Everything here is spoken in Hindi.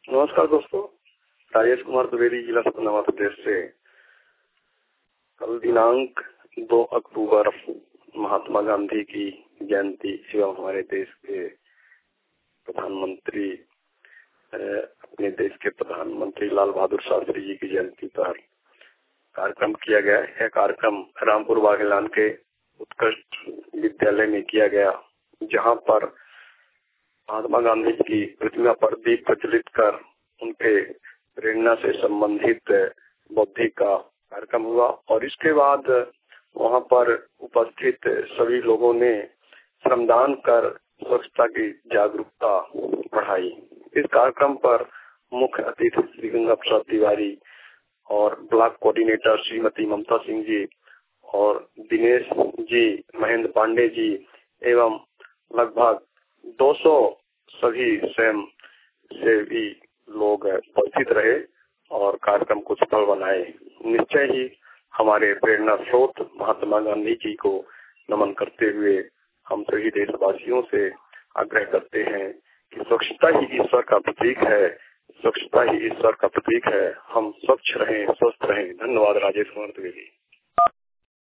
नमस्कार दोस्तों, राजेश कुमार द्विवेदी, जिला सतना मध्य प्रदेश से। कल दिनांक 2 अक्टूबर महात्मा गांधी की जयंती एवं हमारे देश के प्रधानमंत्री अपने देश के प्रधानमंत्री लाल बहादुर शास्त्री जी की जयंती पर कार्यक्रम किया गया। यह कार्यक्रम रामपुर बागेलान के उत्कृष्ट विद्यालय में किया गया, जहां पर महात्मा गांधी की प्रतिमा पर दीप प्रज्वलित कर उनके प्रेरणा से संबंधित बौद्धिक का कार्यक्रम हुआ। और इसके बाद वहां पर उपस्थित सभी लोगों ने श्रमदान कर स्वच्छता की जागरूकता बढ़ाई। इस कार्यक्रम पर मुख्य अतिथि श्री गंगा प्रसाद तिवारी और ब्लॉक कोऑर्डिनेटर श्रीमती ममता सिंह जी और दिनेश जी, महेंद्र पांडे जी एवं लगभग 200 सभी स्वयं सेवी लोग उपस्थित रहे और कार्यक्रम को सफल बनाए। निश्चय ही हमारे प्रेरणा स्रोत महात्मा गांधी जी को नमन करते हुए हम सभी देशवासियों से आग्रह करते हैं कि स्वच्छता ही ईश्वर का प्रतीक है, स्वच्छता ही ईश्वर का प्रतीक है। हम स्वच्छ रहें, स्वस्थ रहें। धन्यवाद। राजेश कुमार द्विवेदी।